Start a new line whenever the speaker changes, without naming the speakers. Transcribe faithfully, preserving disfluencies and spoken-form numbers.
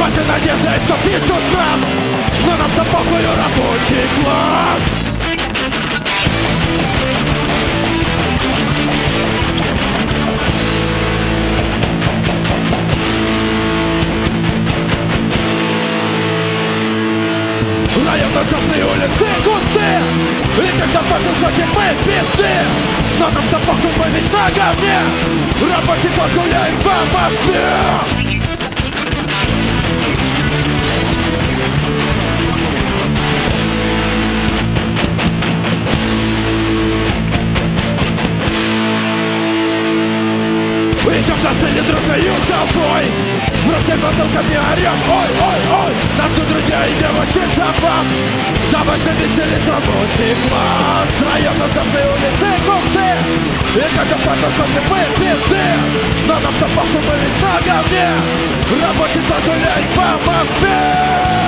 Ваша надежда, что пишут нас, но нам-то похуй, рабочий класс. Район ужасные улицы, кусты, и когда партия мы пизды, но нам-то похуй, мы ведь на говне. Рабочий класс гуляет по Москве. Идем на цели дружною толпой, в руке бутылками орем, ой, ой, ой. Наши друзья и девочек запас, давай же веселись, рабочий класс. Район ужасные улицы, кусты, и когда партия мы пизды, но нам-то похуй, мы ведь на говне. Рабочий класс гуляет по Москве.